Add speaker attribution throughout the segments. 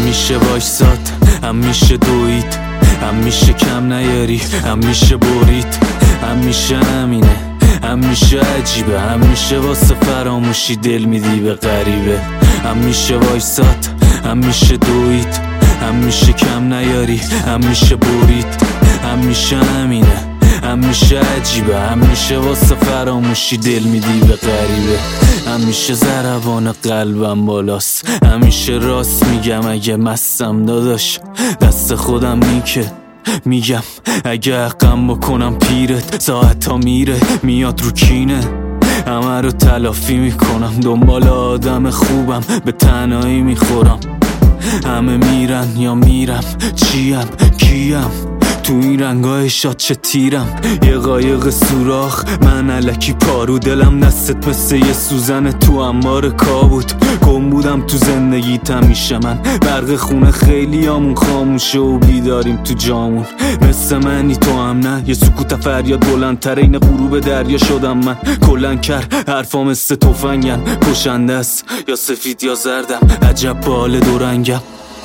Speaker 1: میشه وایساد، هم میشه دوید، هم میشه کم نیاری، هم میشه برید، هم میشه همینه، هم میشه عجیبه، هم میشه واسه فراموشی دل میدی به غریبه. هم میشه وایساد، هم میشه دوید، هم میشه کم نیاری، هم میشه برید، هم میشه همینه، هم میشه عجیبه، هم میشه واسه فراموشی دل میدی به غریبه. همیشه ضربان قلبم بالاست، همیشه راست میگم اگه مستم داداش، دست خودم نیکه میگم اگه حقم بکنم پیرت، ساعتا میره میاد رو کینه، همه رو تلافی میکنم، دنبال آدم خوبم به تنهایی میخورم، همه میرن یا میرم، چیم کیم تو این رنگای شاد چه تیرم، یه قایق سوراخ من الکی پارو، دلم دستت مثل یه سوزن تو انبار کابوت، گم بودم تو زندگیت همیشه من، برق خونه خیلی همون خاموشه و بیداریم تو جامون، مثل منی تو هم نه، یه سکوت فریاد بلندتر این غروب دریا شدم من، کلن کر حرفا مثل تفنگن، کشنده است یا سفید یا زردم، عجب بال دورنگم.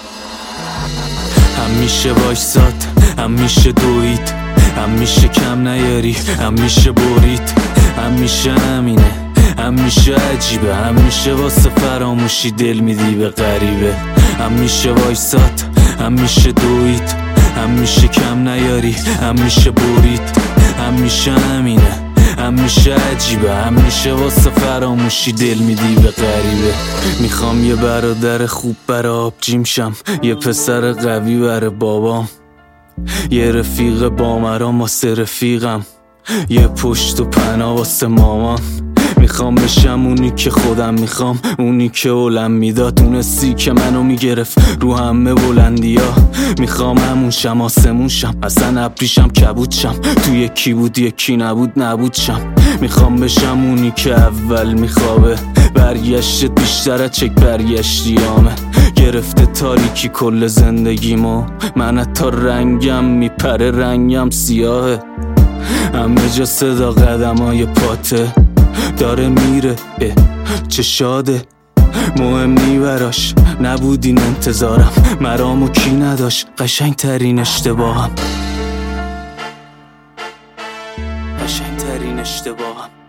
Speaker 1: هم میشه وایساد، هم میشه دوید، هم میشه کم نیاری، هم میشه برید، هم میشه همینه، هم میشه عجیبه، هم میشه واسه فراموشی دل میدی به غریبه. هم میشه وایساد، هم میشه دوید، هم میشه کم نیاری، هم میشه برید، هم میشه همینه، هم میشه عجیبه، هم میشه واسه فراموشی دل میدی به غریبه. میخوام یه برادر خوب برا آبجیم شم، یه پسر قوی برا بابام، یه رفیق بامرام واسه رفیقم، یه پشت و پناه واسه مامان. میخوام بشم اونی که خودم میخوام، اونی که اولم میداد، تونستی که منو میگرفت رو همه بلندیا، میخوام همون شم آسمون شم، اصلا ابریشم کبود شم، تو یکی بود یکی نبود شم. میخوام بشم اونی که اول میخوابه، برگشت بیشتر چک برگشتیامه، گرفته تاریکی کل زندگیمو، من حتی رنگم میپره، رنگم سیاهه، همه جا صدا قدمای پاته، داره میره چه شاده، مهم نی براش نبود این انتظارم، مرامو کی نداشت قشنگ ترین اشتباهم، قشنگ ترین اشتباهم.